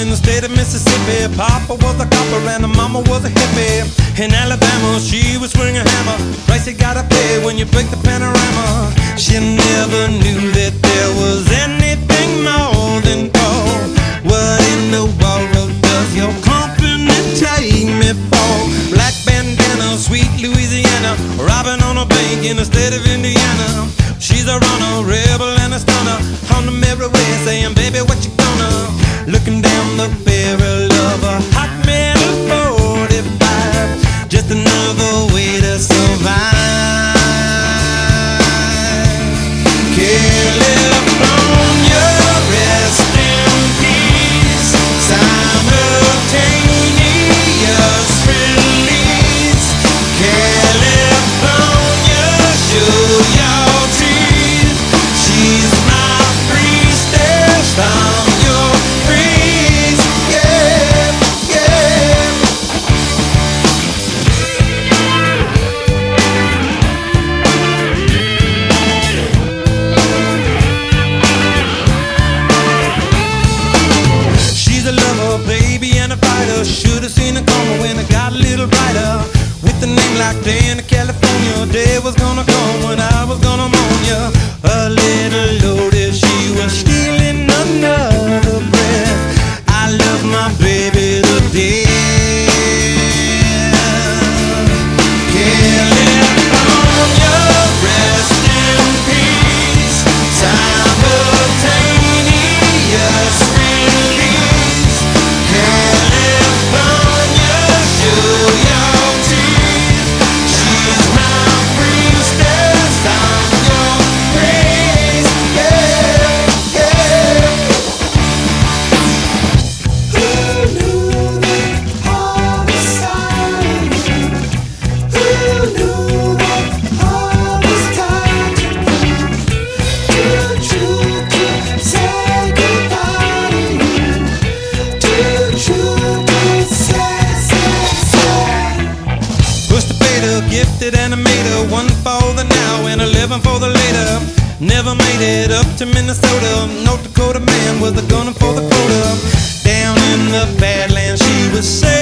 the state of Mississippi. Papa was a copper and the mama was a hippie. In Alabama, she was swinging a hammer. Price you gotta pay when you break the panorama. She never knew that there was anything more than gold. What in the world does your company take me for? Black bandana, sweet Louisiana, robbing on a bank in the state of Indiana. She's a runner, rebel and a stunner, on the merry way saying, baby, what you gonna? Looking down the barrel of a hot metal 45, just another way to survive. California, rest in peace. Simultaneous release. California, show your teeth. She's my priestess from your breeze. Yeah, yeah. She's a lover, baby, and a fighter. Should've seen it coming when it got a little brighter. With a name like Diana, California, day was gonna come when I was gonna mourn ya. A little loaded, she was stealing another breath. I love my baby to death. California, rest in peace. Simultaneous release. California, show your teeth. She's my priestess, I'm your praise. Yeah, yeah. Who knew that all was silent? Who knew that all was time to prove? Too true to say goodbye to you. Too true to say. Push the fader, gifted animator, one for the now and 11 for the later. Never made it up to Minnesota. North Dakota man was a gunner for the quota. Down in the Badlands, she was safe.